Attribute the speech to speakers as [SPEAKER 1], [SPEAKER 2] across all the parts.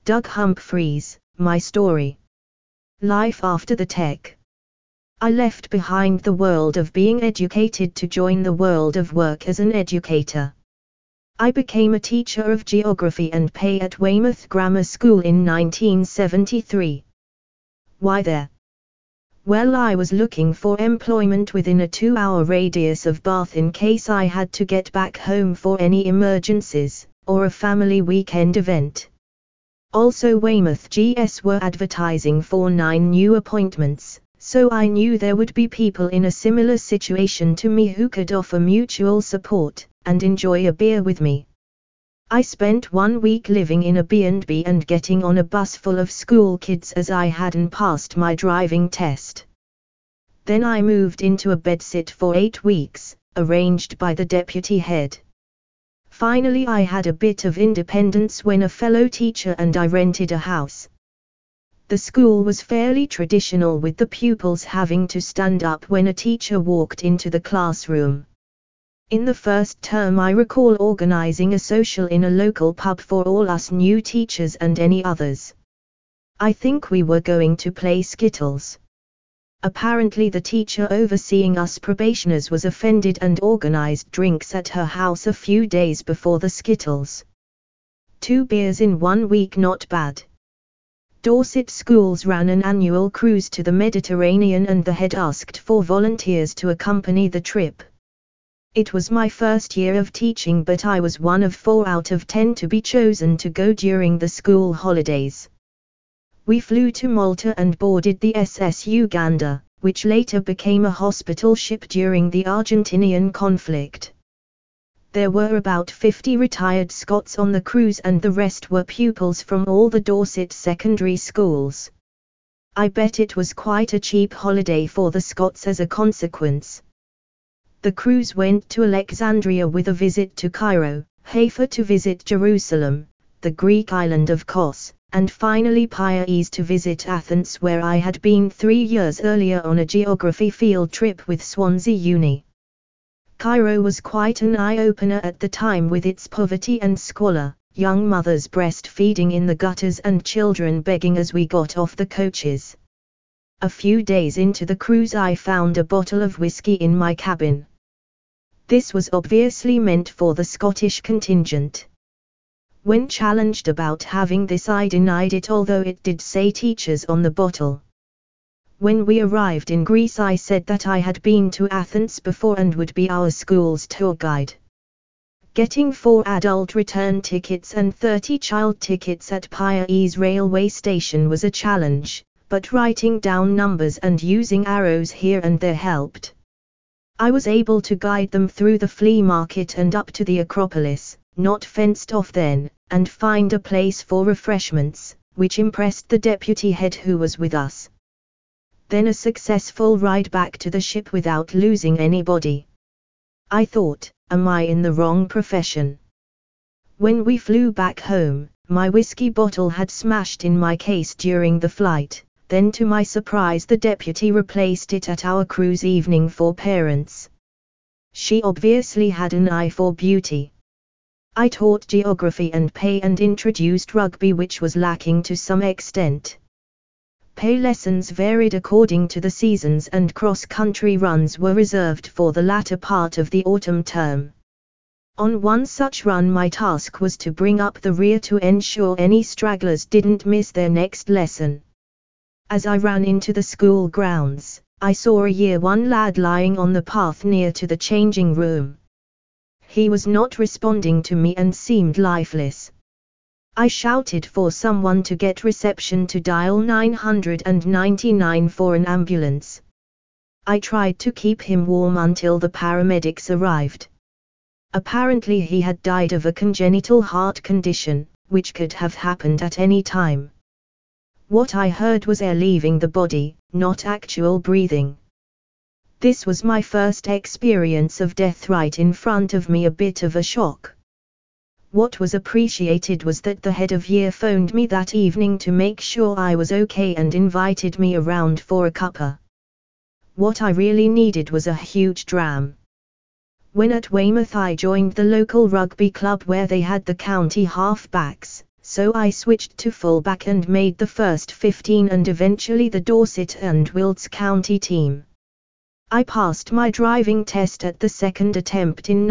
[SPEAKER 1] Doug Humphreys, My Story. Life after the tech. I left behind the world of being educated to join the world of work as an educator. I became a teacher of geography and PE at Weymouth Grammar School in 1973. Why there? Well, I was looking for employment within a 2-hour radius of Bath in case I had to get back home for any emergencies, or a family weekend event. Also, Weymouth GS were advertising for 9 new appointments, so I knew there would be people in a similar situation to me who could offer mutual support, and enjoy a beer with me. I spent 1 week living in a B&B and getting on a bus full of school kids as I hadn't passed my driving test. Then I moved into a bedsit for 8 weeks, arranged by the deputy head. Finally, I had a bit of independence when a fellow teacher and I rented a house. The school was fairly traditional, with the pupils having to stand up when a teacher walked into the classroom. In the first term, I recall organizing a social in a local pub for all us new teachers and any others. I think we were going to play Skittles. Apparently the teacher overseeing us probationers was offended and organized drinks at her house a few days before the Skittles. 2 beers in 1 week, not bad. Dorset schools ran an annual cruise to the Mediterranean and the head asked for volunteers to accompany the trip. It was my first year of teaching, but I was one of 4 out of 10 to be chosen to go during the school holidays. We flew to Malta and boarded the SS Uganda, which later became a hospital ship during the Argentinian conflict. There were about 50 retired Scots on the cruise and the rest were pupils from all the Dorset secondary schools. I bet it was quite a cheap holiday for the Scots as a consequence. The cruise went to Alexandria with a visit to Cairo, Haifa to visit Jerusalem, the Greek island of Kos, and finally Piraeus to visit Athens, where I had been 3 years earlier on a geography field trip with Swansea Uni. Cairo was quite an eye-opener at the time, with its poverty and squalor, young mothers breastfeeding in the gutters and children begging as we got off the coaches. A few days into the cruise, I found a bottle of whiskey in my cabin. This was obviously meant for the Scottish contingent. When challenged about having this, I denied it, although it did say teachers on the bottle. When we arrived in Greece, I said that I had been to Athens before and would be our school's tour guide. Getting 4 adult return tickets and 30 child tickets at Piraeus railway station was a challenge, but writing down numbers and using arrows here and there helped. I was able to guide them through the flea market and up to the Acropolis, not fenced off then, and find a place for refreshments, which impressed the deputy head who was with us. Then a successful ride back to the ship without losing anybody. I thought, am I in the wrong profession? When we flew back home, my whiskey bottle had smashed in my case during the flight. Then to my surprise the deputy replaced it at our cruise evening for parents. She obviously had an eye for beauty. I taught geography and PE and introduced rugby, which was lacking to some extent. PE lessons varied according to the seasons and cross-country runs were reserved for the latter part of the autumn term. On one such run my task was to bring up the rear to ensure any stragglers didn't miss their next lesson. As I ran into the school grounds, I saw a Year 1 lad lying on the path near to the changing room. He was not responding to me and seemed lifeless. I shouted for someone to get reception to dial 999 for an ambulance. I tried to keep him warm until the paramedics arrived. Apparently he had died of a congenital heart condition, which could have happened at any time. What I heard was air leaving the body, not actual breathing. This was my first experience of death right in front of me, a bit of a shock. What was appreciated was that the head of year phoned me that evening to make sure I was okay and invited me around for a cuppa. What I really needed was a huge dram. When at Weymouth I joined the local rugby club where they had the county half-backs, so I switched to fullback and made the first 15 and eventually the Dorset and Wilts County team. I passed my driving test at the second attempt in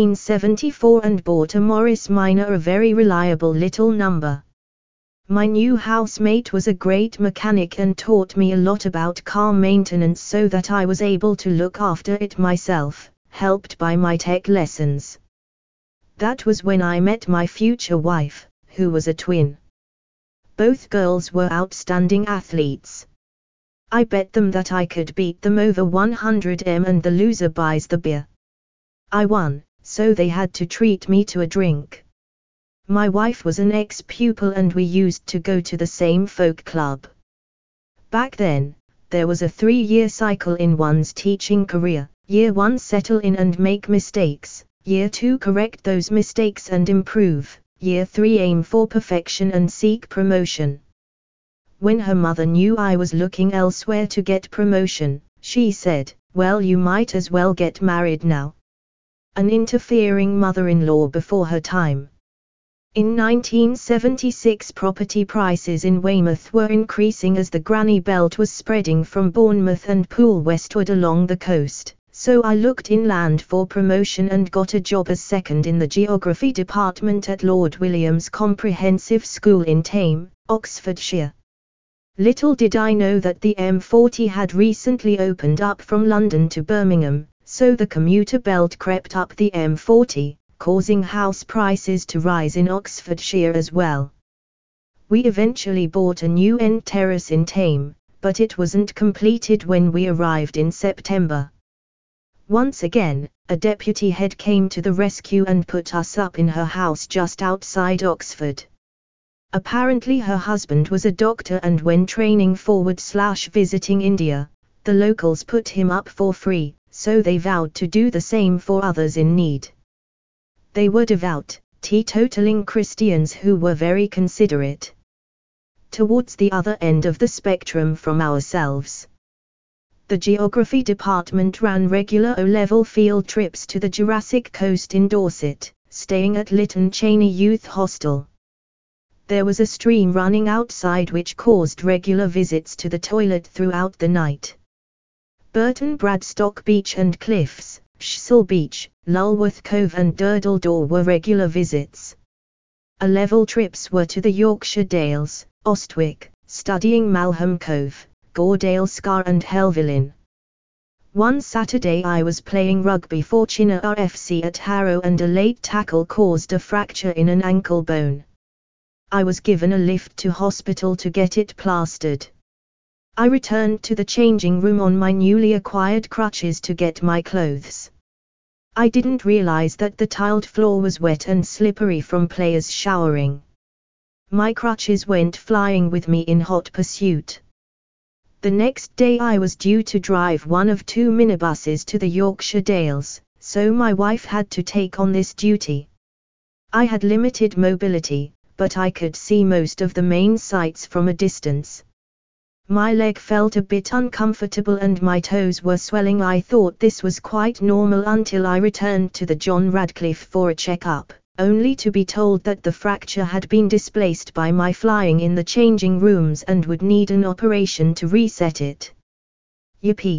[SPEAKER 1] 1974 and bought a Morris Minor, a very reliable little number. My new housemate was a great mechanic and taught me a lot about car maintenance so that I was able to look after it myself, helped by my tech lessons. That was when I met my future wife, who was a twin. Both girls were outstanding athletes. I bet them that I could beat them over 100m and the loser buys the beer. I won, so they had to treat me to a drink. My wife was an ex-pupil and we used to go to the same folk club. Back then, there was a 3-year cycle in one's teaching career. Year 1 settle in and make mistakes, Year 2 correct those mistakes and improve, Year 3 aim for perfection and seek promotion. When her mother knew I was looking elsewhere to get promotion, she said, "Well, you might as well get married now." An interfering mother-in-law before her time. In 1976, property prices in Weymouth were increasing as the granny belt was spreading from Bournemouth and Poole westward along the coast, so I looked inland for promotion and got a job as second in the geography department at Lord William's Comprehensive School in Thame, Oxfordshire. Little did I know that the M40 had recently opened up from London to Birmingham, so the commuter belt crept up the M40, causing house prices to rise in Oxfordshire as well. We eventually bought a new end terrace in Thame, but it wasn't completed when we arrived in September. Once again, a deputy head came to the rescue and put us up in her house just outside Oxford. Apparently her husband was a doctor and when training forward/visiting India, the locals put him up for free, so they vowed to do the same for others in need. They were devout, teetotaling Christians who were very considerate. Towards the other end of the spectrum from ourselves. The geography department ran regular O-level field trips to the Jurassic Coast in Dorset, staying at Lytton Cheney Youth Hostel. There was a stream running outside which caused regular visits to the toilet throughout the night. Burton Bradstock Beach and Cliffs, Shsell Beach, Lulworth Cove and Durdle Door were regular visits. A-level trips were to the Yorkshire Dales, Ostwick, studying Malham Cove, Goredale Scar and Helvellyn. One Saturday I was playing rugby for Chinnor FC at Harrow and a late tackle caused a fracture in an ankle bone. I was given a lift to hospital to get it plastered. I returned to the changing room on my newly acquired crutches to get my clothes. I didn't realize that the tiled floor was wet and slippery from players showering. My crutches went flying with me in hot pursuit. The next day I was due to drive one of 2 minibuses to the Yorkshire Dales, so my wife had to take on this duty. I had limited mobility, but I could see most of the main sights from a distance. My leg felt a bit uncomfortable and my toes were swelling. I thought this was quite normal until I returned to the John Radcliffe for a checkup, only to be told that the fracture had been displaced by my flying in the changing rooms and would need an operation to reset it. Yippee!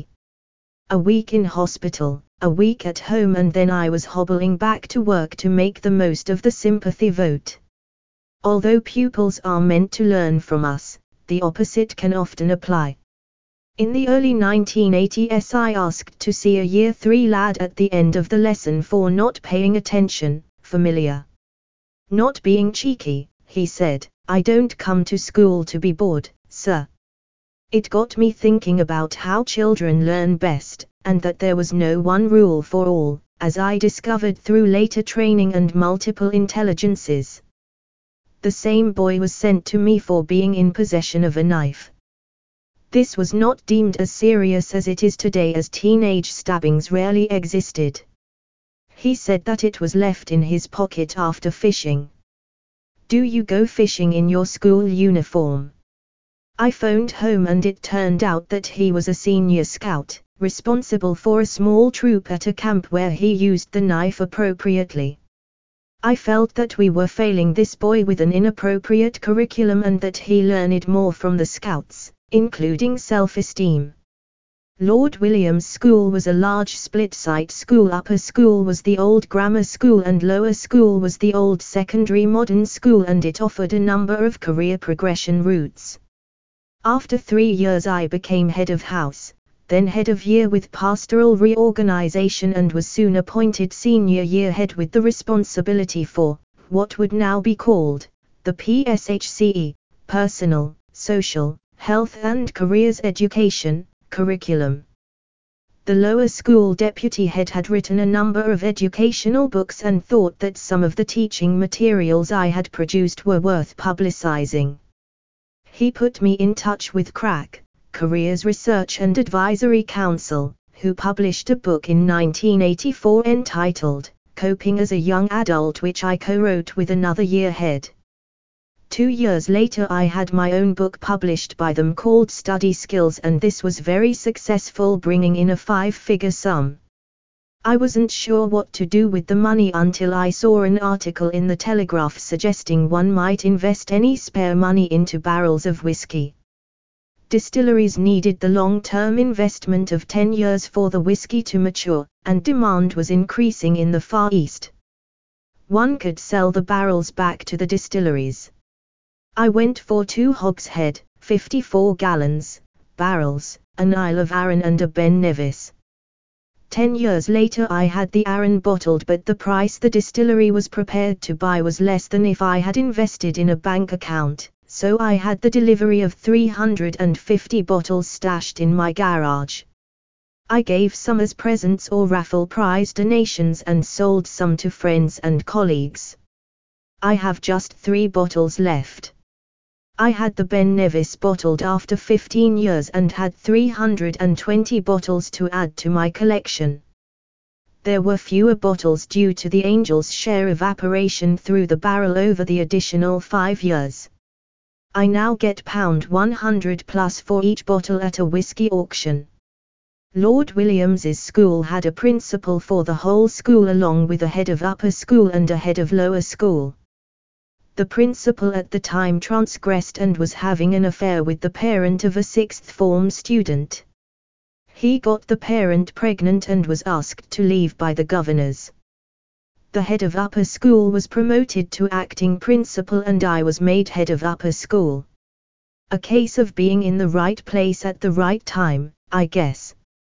[SPEAKER 1] A week in hospital, a week at home, and then I was hobbling back to work to make the most of the sympathy vote. Although pupils are meant to learn from us, the opposite can often apply. In the early 1980s I asked to see a Year 3 lad at the end of the lesson for not paying attention, familiar. Not being cheeky, he said, "I don't come to school to be bored, sir." It got me thinking about how children learn best, and that there was no one rule for all, as I discovered through later training and multiple intelligences. The same boy was sent to me for being in possession of a knife. This was not deemed as serious as it is today, as teenage stabbings rarely existed. He said that it was left in his pocket after fishing. Do you go fishing in your school uniform? I phoned home and it turned out that he was a senior scout, responsible for a small troop at a camp where he used the knife appropriately. I felt that we were failing this boy with an inappropriate curriculum and that he learned more from the Scouts, including self-esteem. Lord Williams School was a large split-site school. Upper school was the old grammar school and lower school was the old secondary modern school, and it offered a number of career progression routes. After 3 years I became head of house, then head of year with pastoral reorganization, and was soon appointed senior year head with the responsibility for what would now be called the PSHCE, Personal, Social, Health and Careers Education, curriculum. The lower school deputy head had written a number of educational books and thought that some of the teaching materials I had produced were worth publicizing. He put me in touch with CRAC, Careers Research and Advisory Council, who published a book in 1984 entitled Coping as a Young Adult, which I co-wrote with another year head. 2 years later I had my own book published by them called Study Skills, and this was very successful, bringing in a 5-figure sum. I wasn't sure what to do with the money until I saw an article in the Telegraph suggesting one might invest any spare money into barrels of whiskey. Distilleries needed the long-term investment of 10 years for the whiskey to mature, and demand was increasing in the Far East. One could sell the barrels back to the distilleries. I went for 2 hogshead, 54 gallons, barrels, an Isle of Arran and a Ben Nevis. 10 years later I had the Arran bottled, but the price the distillery was prepared to buy was less than if I had invested in a bank account, so I had the delivery of 350 bottles stashed in my garage. I gave some as presents or raffle prize donations and sold some to friends and colleagues. I have just 3 bottles left. I had the Ben Nevis bottled after 15 years and had 320 bottles to add to my collection. There were fewer bottles due to the Angel's share evaporation through the barrel over the additional 5 years. I now get £100 plus for each bottle at a whiskey auction. Lord Williams's school had a principal for the whole school along with a head of upper school and a head of lower school. The principal at the time transgressed and was having an affair with the parent of a 6th form student. He got the parent pregnant and was asked to leave by the governors. The head of upper school was promoted to acting principal and I was made head of upper school. A case of being in the right place at the right time, I guess.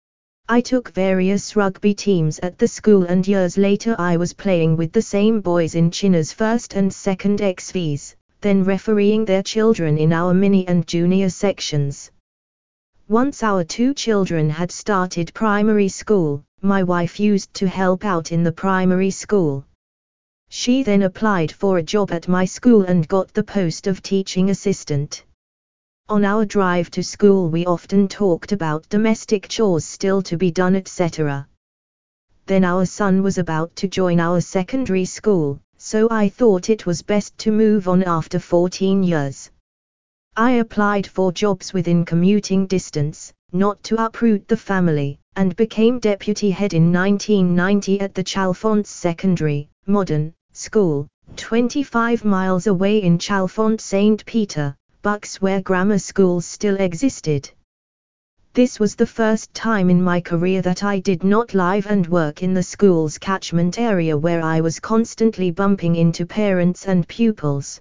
[SPEAKER 1] I took various rugby teams at the school, and years later I was playing with the same boys in Chinners first and second XVs, then refereeing their children in our mini and junior sections. Once our 2 children had started primary school, my wife used to help out in the primary school. She then applied for a job at my school and got the post of teaching assistant. On our drive to school we often talked about domestic chores still to be done, etc. Then our son was about to join our secondary school, so I thought it was best to move on after 14 years. I applied for jobs within commuting distance, not to uproot the family, and became deputy head in 1990 at the Chalfont Secondary, Modern, School, 25 miles away in Chalfont St. Peter, Bucks, where grammar schools still existed. This was the first time in my career that I did not live and work in the school's catchment area, where I was constantly bumping into parents and pupils.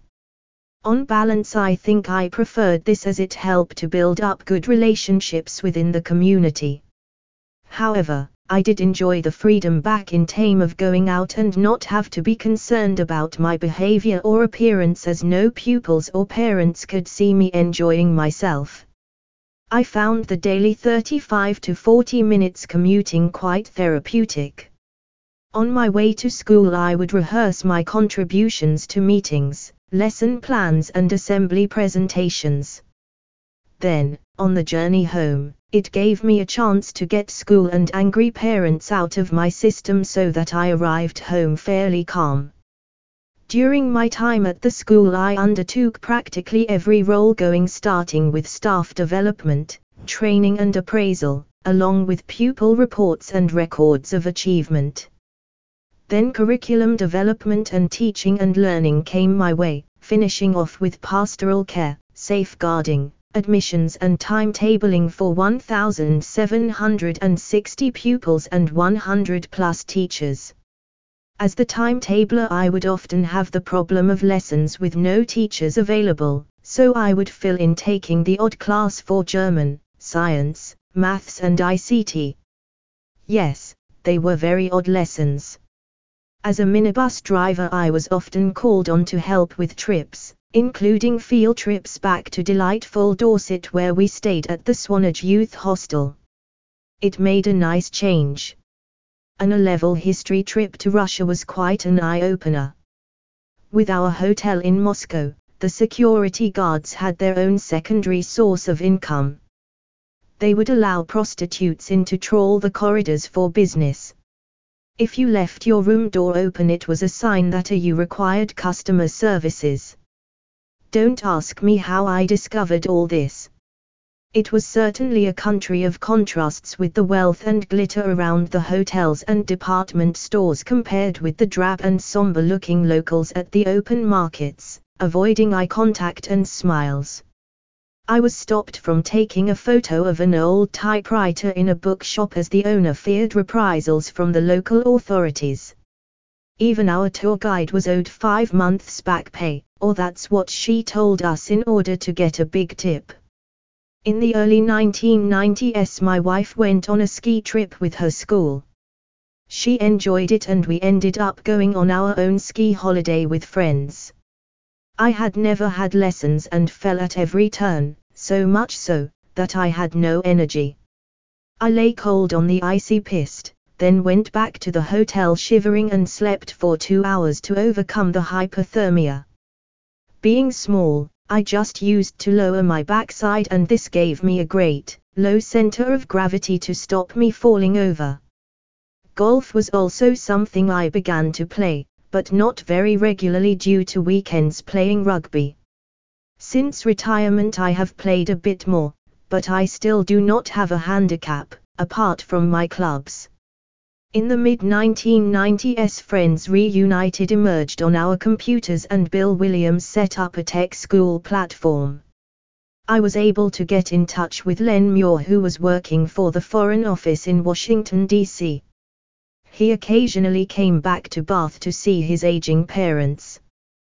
[SPEAKER 1] On balance, I think I preferred this as it helped to build up good relationships within the community. However, I did enjoy the freedom back in Thame of going out and not have to be concerned about my behavior or appearance, as no pupils or parents could see me enjoying myself. I found the daily 35 to 40 minutes commuting quite therapeutic. On my way to school I would rehearse my contributions to meetings, lesson plans and assembly presentations. Then, on the journey home, it gave me a chance to get school and angry parents out of my system so that I arrived home fairly calm. During my time at the school I undertook practically every role starting with staff development, training and appraisal, along with pupil reports and records of achievement. Then curriculum development and teaching and learning came my way, finishing off with pastoral care, safeguarding, admissions and timetabling for 1,760 pupils and 100 plus teachers. As the timetabler, I would often have the problem of lessons with no teachers available, so I would fill in taking the odd class for German, science, maths and ICT. Yes, they were very odd lessons. As a minibus driver, I was often called on to help with trips, including field trips back to delightful Dorset where we stayed at the Swanage Youth Hostel. It made a nice change. An A-level history trip to Russia was quite an eye-opener. With our hotel in Moscow, the security guards had their own secondary source of income. They would allow prostitutes in to trawl the corridors for business. If you left your room door open, it was a sign that you required customer services. Don't ask me how I discovered all this. It was certainly a country of contrasts, with the wealth and glitter around the hotels and department stores compared with the drab and somber-looking locals at the open markets, avoiding eye contact and smiles. I was stopped from taking a photo of an old typewriter in a bookshop as the owner feared reprisals from the local authorities. Even our tour guide was owed 5 months back pay, or that's what she told us, in order to get a big tip. In the early 1990s, my wife went on a ski trip with her school. She enjoyed it and we ended up going on our own ski holiday with friends. I had never had lessons and fell at every turn, so much so, that I had no energy. I lay cold on the icy piste, then went back to the hotel shivering and slept for 2 hours to overcome the hypothermia. Being small, I just used to lower my backside and this gave me a great, low center of gravity to stop me falling over. Golf was also something I began to play, but not very regularly due to weekends playing rugby. Since retirement I have played a bit more, but I still do not have a handicap, apart from my clubs. In the mid-1990s, Friends Reunited emerged on our computers and Bill Williams set up a tech school platform. I was able to get in touch with Len Muir, who was working for the Foreign Office in Washington, D.C. He occasionally came back to Bath to see his aging parents.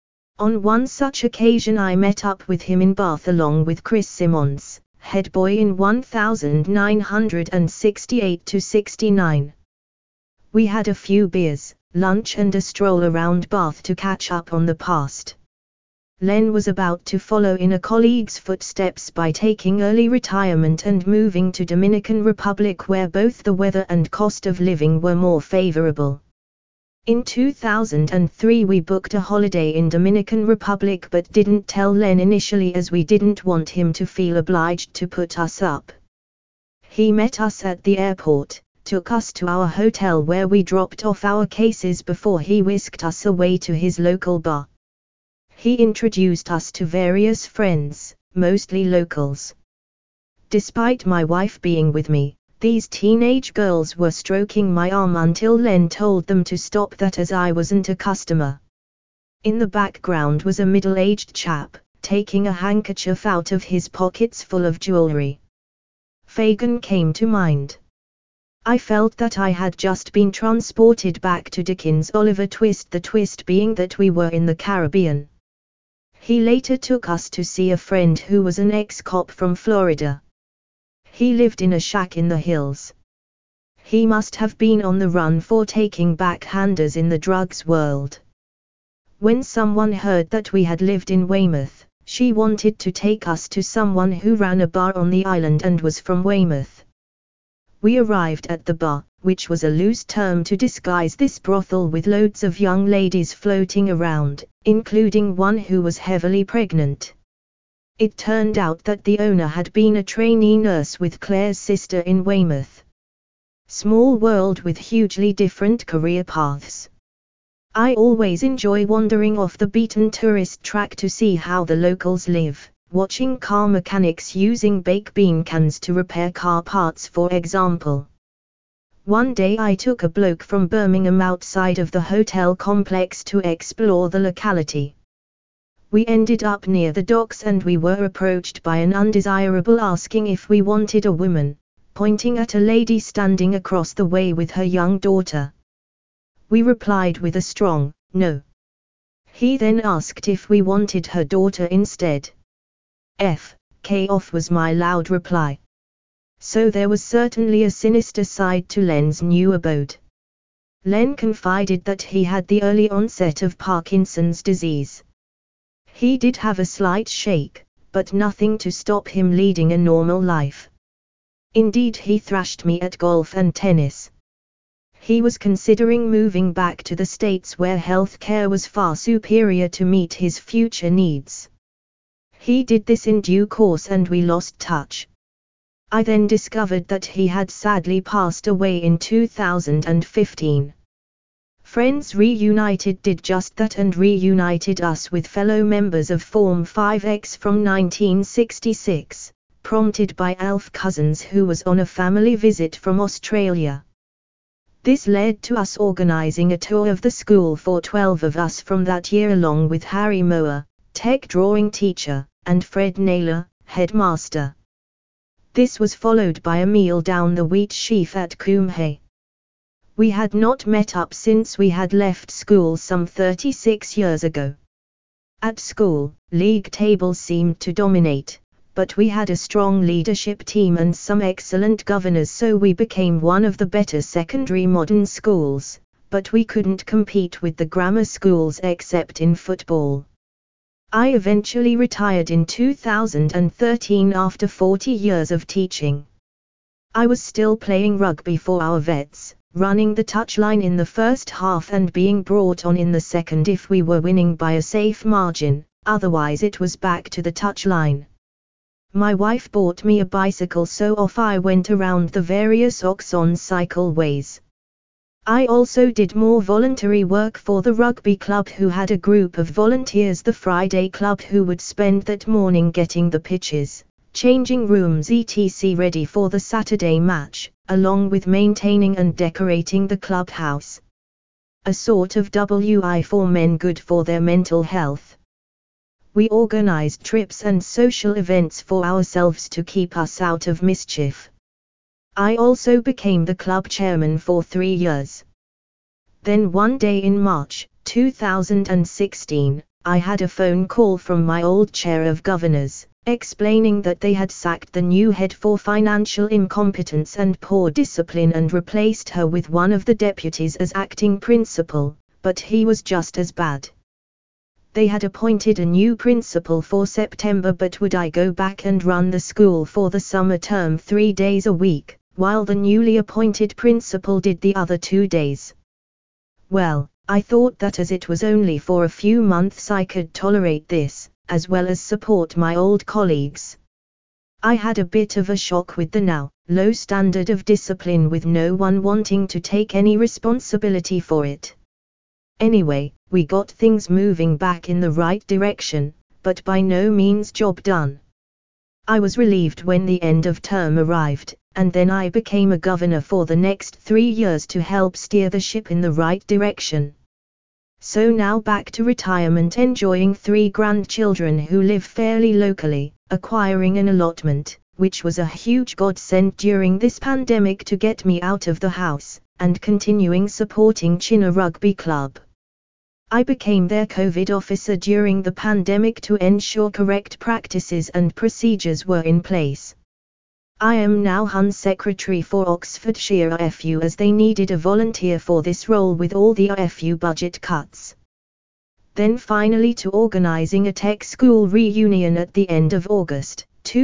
[SPEAKER 1] On one such occasion I met up with him in Bath along with Chris Simmons, head boy in 1968-69. We had a few beers, lunch and a stroll around Bath to catch up on the past. Len was about to follow in a colleague's footsteps by taking early retirement and moving to Dominican Republic, where both the weather and cost of living were more favorable. In 2003 we booked a holiday in Dominican Republic but didn't tell Len initially, as we didn't want him to feel obliged to put us up. He met us at the airport, took us to our hotel where we dropped off our cases before he whisked us away to his local bar. He introduced us to various friends, mostly locals. Despite my wife being with me, these teenage girls were stroking my arm until Len told them to stop that, as I wasn't a customer. In the background was a middle-aged chap, taking a handkerchief out of his pockets full of jewelry. Fagin came to mind. I felt that I had just been transported back to Dickens' Oliver Twist, the twist being that we were in the Caribbean. He later took us to see a friend who was an ex-cop from Florida. He lived in a shack in the hills. He must have been on the run for taking backhanders in the drugs world. When someone heard that we had lived in Weymouth, she wanted to take us to someone who ran a bar on the island and was from Weymouth. We arrived at the bar, which was a loose term to disguise this brothel with loads of young ladies floating around, including one who was heavily pregnant. It turned out that the owner had been a trainee nurse with Claire's sister in Weymouth. Small world with hugely different career paths. I always enjoy wandering off the beaten tourist track to see how the locals live. Watching car mechanics using baked bean cans to repair car parts, for example. One day I took a bloke from Birmingham outside of the hotel complex to explore the locality. We ended up near the docks and we were approached by an undesirable asking if we wanted a woman, pointing at a lady standing across the way with her young daughter. We replied with a strong, no. He then asked if we wanted her daughter instead. F.K. off was my loud reply. So there was certainly a sinister side to Len's new abode. Len confided that he had the early onset of Parkinson's disease. He did have a slight shake, but nothing to stop him leading a normal life. Indeed, he thrashed me at golf and tennis. He was considering moving back to the States where health care was far superior to meet his future needs. He did this in due course and we lost touch. I then discovered that he had sadly passed away in 2015. Friends Reunited did just that and reunited us with fellow members of Form 5X from 1966, prompted by Alf Cousins who was on a family visit from Australia. This led to us organising a tour of the school for 12 of us from that year along with Harry Moore, tech drawing teacher, and Fred Naylor, headmaster. This was followed by a meal down the wheat sheaf at Coombe. We had not met up since we had left school some 36 years ago. At school, league tables seemed to dominate, but we had a strong leadership team and some excellent governors, so we became one of the better secondary modern schools, but we couldn't compete with the grammar schools except in football. I eventually retired in 2013 after 40 years of teaching. I was still playing rugby for our vets, running the touchline in the first half and being brought on in the second if we were winning by a safe margin, otherwise it was back to the touchline. My wife bought me a bicycle, so off I went around the various Oxon cycleways. I also did more voluntary work for the rugby club, who had a group of volunteers, the Friday club, who would spend that morning getting the pitches, changing rooms etc. ready for the Saturday match, along with maintaining and decorating the clubhouse. A sort of WI for men, good for their mental health. We organized trips and social events for ourselves to keep us out of mischief. I also became the club chairman for 3 years. Then one day in March 2016, I had a phone call from my old chair of governors, explaining that they had sacked the new head for financial incompetence and poor discipline and replaced her with one of the deputies as acting principal, but he was just as bad. They had appointed a new principal for September, but would I go back and run the school for the summer term 3 days a week, while the newly appointed principal did the other 2 days? Well, I thought that as it was only for a few months I could tolerate this, as well as support my old colleagues. I had a bit of a shock with the now low standard of discipline, with no one wanting to take any responsibility for it. Anyway, we got things moving back in the right direction, but by no means job done. I was relieved when the end of term arrived, and then I became a governor for the next 3 years to help steer the ship in the right direction. So now back to retirement, enjoying 3 grandchildren who live fairly locally, acquiring an allotment, which was a huge godsend during this pandemic to get me out of the house, and continuing supporting Chinna Rugby Club. I became their COVID officer during the pandemic to ensure correct practices and procedures were in place. I am now HUN Secretary for Oxfordshire FU, as they needed a volunteer for this role with all the FU budget cuts. Then finally to organising a tech school reunion at the end of August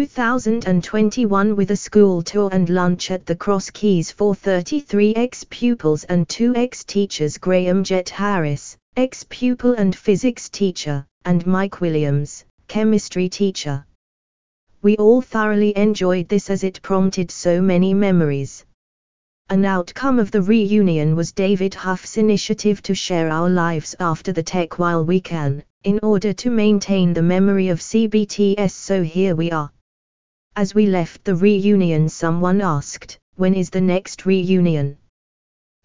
[SPEAKER 1] 2021 with a school tour and lunch at the Cross Keys for 33 ex-pupils and 2 ex-teachers, Graham Jet Harris, ex-pupil and physics teacher, and Mike Williams, chemistry teacher. We all thoroughly enjoyed this as it prompted so many memories. An outcome of the reunion was David Huff's initiative to share our lives after the tech while we can, in order to maintain the memory of CBTS, so here we are. As we left the reunion, someone asked, "When is the next reunion?"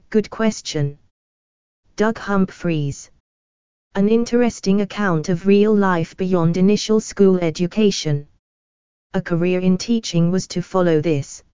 [SPEAKER 1] Good question. Doug Humphreys. An interesting account of real life beyond initial school education. A career in teaching was to follow this.